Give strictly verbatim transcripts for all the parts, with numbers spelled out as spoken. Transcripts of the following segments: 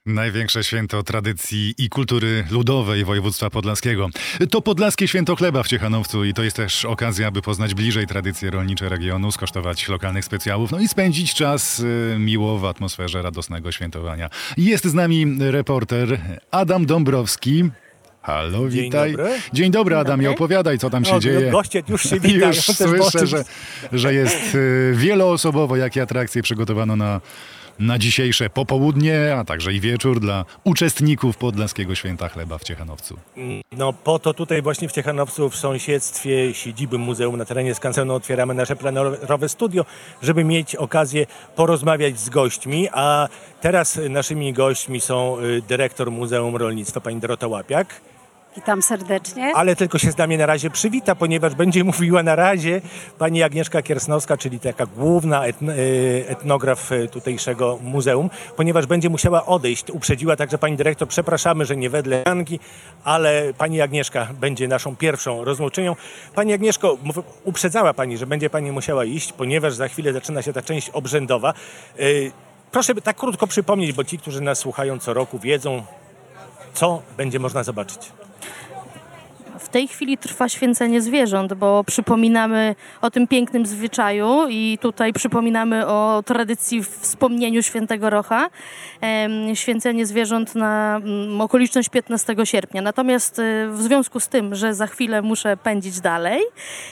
Największe święto tradycji i kultury ludowej województwa podlaskiego. To Podlaskie Święto Chleba w Ciechanowcu i to jest też okazja, by poznać bliżej tradycje rolnicze regionu, skosztować lokalnych specjałów, no i spędzić czas y, miło w atmosferze radosnego świętowania. Jest z nami reporter Adam Dąbrowski. Halo, Dzień witaj. Dobry. Dzień dobry, Adamie, opowiadaj, co tam się o, dzieje. Goście już się witają. Już słyszę, że, że jest y, wieloosobowo, jakie atrakcje przygotowano na, na dzisiejsze popołudnie, a także i wieczór dla uczestników Podlaskiego Święta Chleba w Ciechanowcu. No po to tutaj właśnie w Ciechanowcu, w sąsiedztwie siedziby muzeum na terenie skansenu otwieramy nasze plenerowe studio, żeby mieć okazję porozmawiać z gośćmi, a teraz naszymi gośćmi są dyrektor Muzeum Rolnictwa, pani Dorota Łapiak. Witam serdecznie. Ale tylko się z nami na razie przywita, ponieważ będzie mówiła na razie pani Agnieszka Kiersnowska, czyli taka główna etn- etnograf tutejszego muzeum, ponieważ będzie musiała odejść. Uprzedziła także pani dyrektor, przepraszamy, że nie wedle Janki, ale pani Agnieszka będzie naszą pierwszą rozmówczynią. Pani Agnieszko, uprzedzała pani, że będzie pani musiała iść, ponieważ za chwilę zaczyna się ta część obrzędowa. Proszę tak krótko przypomnieć, bo ci, którzy nas słuchają co roku, wiedzą, co będzie można zobaczyć. W tej chwili trwa święcenie zwierząt, bo przypominamy o tym pięknym zwyczaju i tutaj przypominamy o tradycji wspomnieniu Świętego Rocha. Święcenie zwierząt na okoliczność piętnastego sierpnia. Natomiast w związku z tym, że za chwilę muszę pędzić dalej,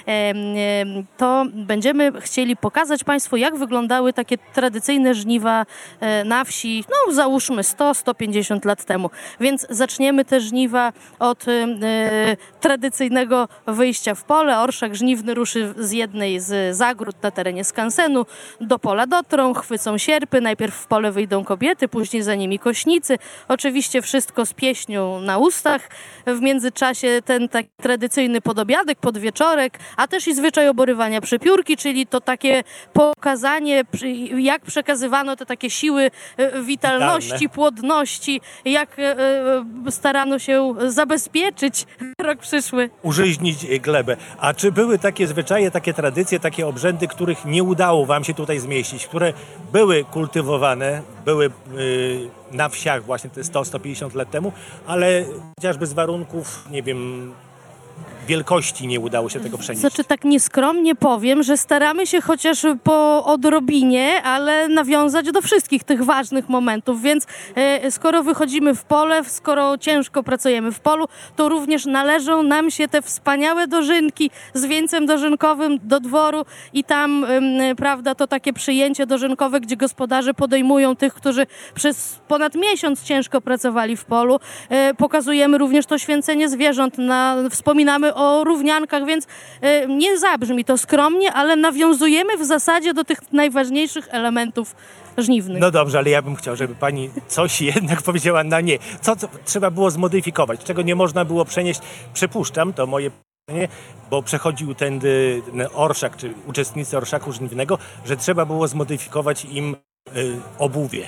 to będziemy chcieli pokazać Państwu, jak wyglądały takie tradycyjne żniwa na wsi, no załóżmy sto do stu pięćdziesięciu lat temu. Więc zaczniemy te żniwa od tradycyjnego wyjścia w pole. Orszak żniwny ruszy z jednej z zagród na terenie skansenu. Do pola dotrą, chwycą sierpy. Najpierw w pole wyjdą kobiety, później za nimi kośnicy. Oczywiście wszystko z pieśnią na ustach. W międzyczasie ten taki tradycyjny podobiadek, podwieczorek, a też i zwyczaj oborywania przepiórki, czyli to takie pokazanie, jak przekazywano te takie siły witalności, Witalne. płodności, jak starano się zabezpieczyć rok przyszły. Użyźnić glebę. A czy były takie zwyczaje, takie tradycje, takie obrzędy, których nie udało wam się tutaj zmieścić, które były kultywowane, były yy, na wsiach właśnie te sto do stu pięćdziesięciu lat temu, ale chociażby z warunków, nie wiem, wielkości nie udało się tego przenieść? Znaczy tak nieskromnie powiem, że staramy się chociaż po odrobinie, ale nawiązać do wszystkich tych ważnych momentów, więc e, skoro wychodzimy w pole, skoro ciężko pracujemy w polu, to również należą nam się te wspaniałe dożynki z wieńcem dożynkowym do dworu i tam, e, prawda, to takie przyjęcie dożynkowe, gdzie gospodarze podejmują tych, którzy przez ponad miesiąc ciężko pracowali w polu. E, pokazujemy również to święcenie zwierząt, na, wspominamy o równiankach, więc y, nie zabrzmi to skromnie, ale nawiązujemy w zasadzie do tych najważniejszych elementów żniwnych. No dobrze, ale ja bym chciał, żeby pani coś jednak powiedziała na nie. Co, co trzeba było zmodyfikować, czego nie można było przenieść? Przypuszczam, to moje pytanie, bo przechodził tędy ten orszak, czy uczestnicy orszaku żniwnego, że trzeba było zmodyfikować im y, obuwie.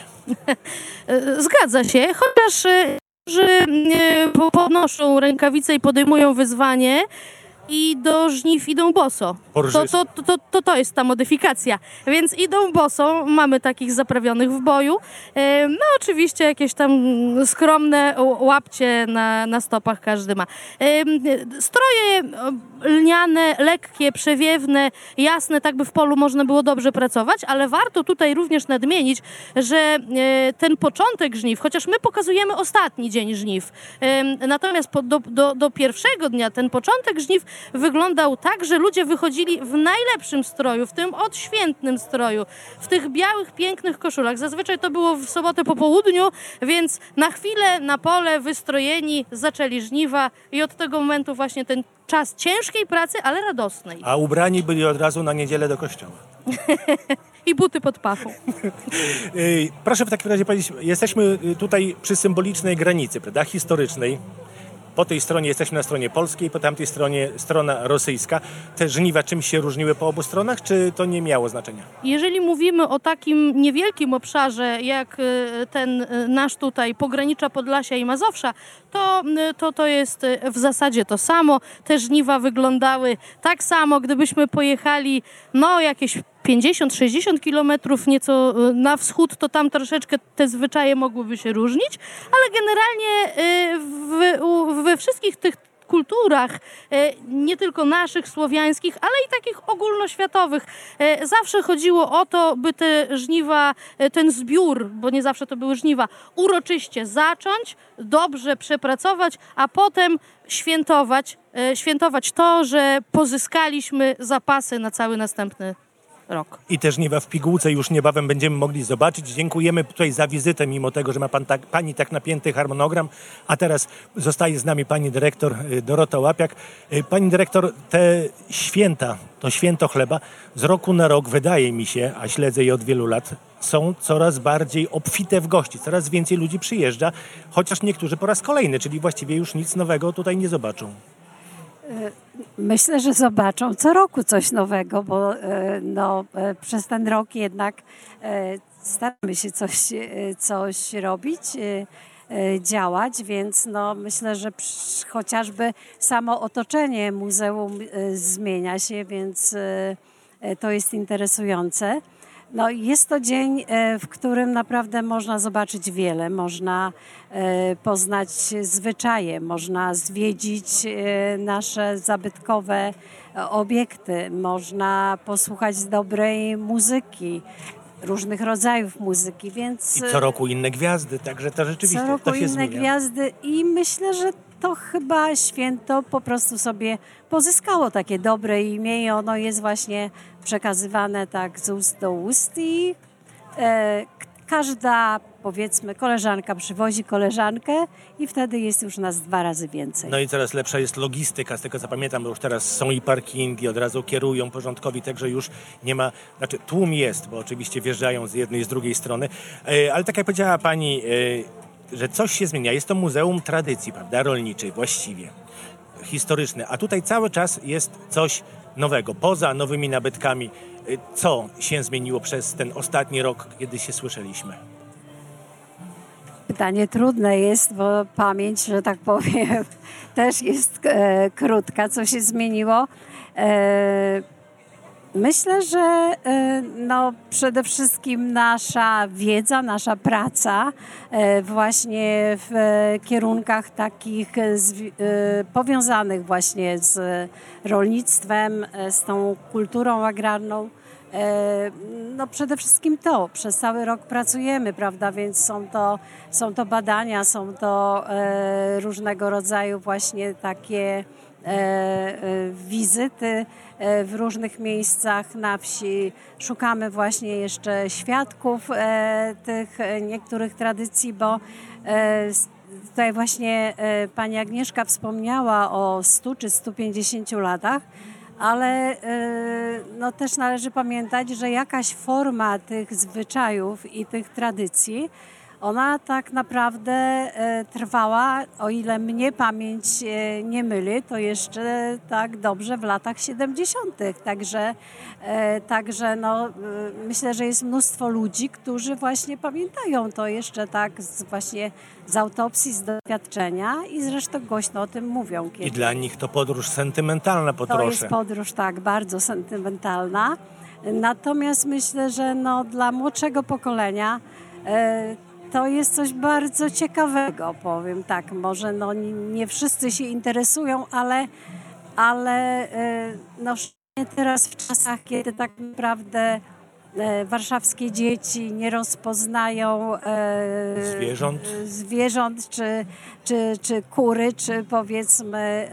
Zgadza się, chociaż y, że podnoszą rękawice i podejmują wyzwanie i do żniw idą boso. To, to, to, to, to jest ta modyfikacja. Więc idą boso, mamy takich zaprawionych w boju. No oczywiście jakieś tam skromne łapcie na, na stopach każdy ma. Stroje lniane, lekkie, przewiewne, jasne, tak by w polu można było dobrze pracować, ale warto tutaj również nadmienić, że ten początek żniw, chociaż my pokazujemy ostatni dzień żniw, natomiast do, do, do pierwszego dnia ten początek żniw wyglądał tak, że ludzie wychodzili w najlepszym stroju, w tym odświętnym stroju, w tych białych, pięknych koszulach. Zazwyczaj to było w sobotę po południu, więc na chwilę na pole wystrojeni zaczęli żniwa i od tego momentu właśnie ten czas ciężkiej pracy, ale radosnej. A ubrani byli od razu na niedzielę do kościoła. I buty pod pachą. Proszę w takim razie powiedzieć, jesteśmy tutaj przy symbolicznej granicy, prawda, historycznej. Po tej stronie jesteśmy na stronie polskiej, po tamtej stronie strona rosyjska. Te żniwa czymś się różniły po obu stronach, czy to nie miało znaczenia? Jeżeli mówimy o takim niewielkim obszarze, jak ten nasz tutaj, pogranicza Podlasia i Mazowsza, to to, to jest w zasadzie to samo. Te żniwa wyglądały tak samo, gdybyśmy pojechali no jakieś pięćdziesiąt sześćdziesiąt kilometrów nieco na wschód, to tam troszeczkę te zwyczaje mogłyby się różnić, ale generalnie w, w, we wszystkich tych kulturach, nie tylko naszych, słowiańskich, ale i takich ogólnoświatowych. Zawsze chodziło o to, by te żniwa, ten zbiór, bo nie zawsze to były żniwa, uroczyście zacząć, dobrze przepracować, a potem świętować, świętować to, że pozyskaliśmy zapasy na cały następny rok. I te żniwa w pigułce już niebawem będziemy mogli zobaczyć. Dziękujemy tutaj za wizytę, mimo tego, że ma pan tak, pani tak napięty harmonogram. A teraz zostaje z nami pani dyrektor Dorota Łapiak. Pani dyrektor, te święta, to święto chleba z roku na rok, wydaje mi się, a śledzę je od wielu lat, są coraz bardziej obfite w gości. Coraz więcej ludzi przyjeżdża, chociaż niektórzy po raz kolejny, czyli właściwie już nic nowego tutaj nie zobaczą. Myślę, że zobaczą co roku coś nowego, bo no, przez ten rok jednak staramy się coś, coś robić, działać, więc no, myślę, że przy, chociażby samo otoczenie muzeum zmienia się, więc to jest interesujące. No, jest to dzień, w którym naprawdę można zobaczyć wiele. Można poznać zwyczaje, można zwiedzić nasze zabytkowe obiekty, można posłuchać dobrej muzyki, różnych rodzajów muzyki, więc... I co roku inne gwiazdy, także to rzeczywiście co roku to się inne zmienia. gwiazdy i myślę, że to chyba święto po prostu sobie pozyskało takie dobre imię i ono jest właśnie przekazywane tak z ust do ust i e, każda, powiedzmy, koleżanka przywozi koleżankę i wtedy jest już nas dwa razy więcej. No i coraz lepsza jest logistyka, z tego co pamiętam, bo już teraz są i parkingi, od razu kierują porządkowi, także już nie ma, znaczy tłum jest, bo oczywiście wjeżdżają z jednej i z drugiej strony, e, ale tak jak powiedziała pani, e, że coś się zmienia. Jest to muzeum tradycji, prawda, rolniczej właściwie, historyczne, a tutaj cały czas jest coś nowego, poza nowymi nabytkami. Co się zmieniło przez ten ostatni rok, kiedy się słyszeliśmy? Pytanie trudne jest, bo pamięć, że tak powiem, też jest e, krótka. Co się zmieniło? E, myślę, że e, no, przede wszystkim nasza wiedza, nasza praca e, właśnie w e, kierunkach takich z, e, powiązanych właśnie z rolnictwem, e, z tą kulturą agrarną. No przede wszystkim to, przez cały rok pracujemy, prawda, więc są to, są to badania, są to e, różnego rodzaju właśnie takie e, e, wizyty e, w różnych miejscach na wsi. Szukamy właśnie jeszcze świadków e, tych e, niektórych tradycji, bo e, tutaj właśnie e, pani Agnieszka wspomniała o stu czy stu pięćdziesięciu latach, ale no, też należy pamiętać, że jakaś forma tych zwyczajów i tych tradycji, ona tak naprawdę trwała, o ile mnie pamięć nie myli, to jeszcze tak dobrze w latach siedemdziesiątych. Także, także no, myślę, że jest mnóstwo ludzi, którzy właśnie pamiętają to jeszcze tak z, właśnie z autopsji, z doświadczenia i zresztą głośno o tym mówią. Kiedy... I dla nich to podróż sentymentalna po trosze. To jest podróż, tak, bardzo sentymentalna. Natomiast myślę, że no, dla młodszego pokolenia e, to jest coś bardzo ciekawego, powiem tak. Może no, nie wszyscy się interesują, ale, ale e, no, teraz w czasach, kiedy tak naprawdę e, warszawskie dzieci nie rozpoznają e, zwierząt, zwierząt czy, czy, czy kury, czy powiedzmy e,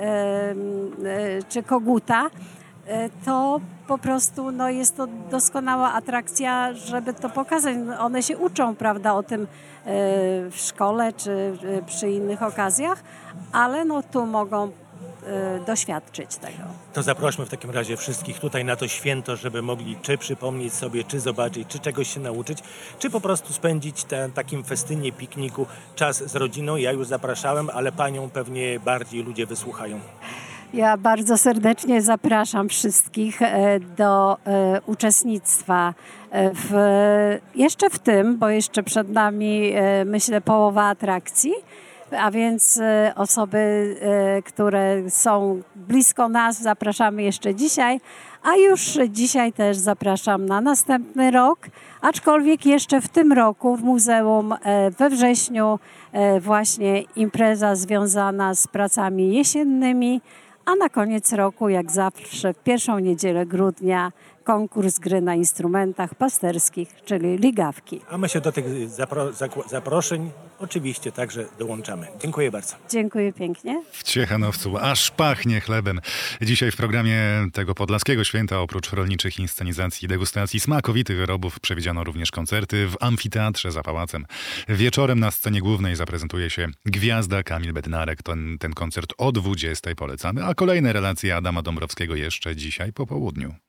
e, czy koguta, e, to po prostu no, jest to doskonała atrakcja, żeby to pokazać. One się uczą, prawda, o tym e, w szkole czy e, przy innych okazjach, ale no, tu mogą doświadczyć tego. To zaprośmy w takim razie wszystkich tutaj na to święto, żeby mogli czy przypomnieć sobie, czy zobaczyć, czy czegoś się nauczyć, czy po prostu spędzić na takim festynie, pikniku czas z rodziną. Ja już zapraszałem, ale panią pewnie bardziej ludzie wysłuchają. Ja bardzo serdecznie zapraszam wszystkich do uczestnictwa w, jeszcze w tym, bo jeszcze przed nami, myślę, połowa atrakcji, a więc e, osoby, e, które są blisko nas, zapraszamy jeszcze dzisiaj, a już dzisiaj też zapraszam na następny rok, aczkolwiek jeszcze w tym roku w muzeum e, we wrześniu e, właśnie impreza związana z pracami jesiennymi, a na koniec roku, jak zawsze, w pierwszą niedzielę grudnia konkurs gry na instrumentach pasterskich, czyli ligawki. A my się do tych zapro- zakł- zaproszeń oczywiście także dołączamy. Dziękuję bardzo. Dziękuję pięknie. W Ciechanowcu aż pachnie chlebem. Dzisiaj w programie tego podlaskiego święta oprócz rolniczych inscenizacji i degustacji smakowitych wyrobów przewidziano również koncerty w amfiteatrze za pałacem. Wieczorem na scenie głównej zaprezentuje się Gwiazda Kamil Bednarek. Ten, ten koncert o dwudziestej polecamy, a kolejne relacje Adama Dąbrowskiego jeszcze dzisiaj po południu.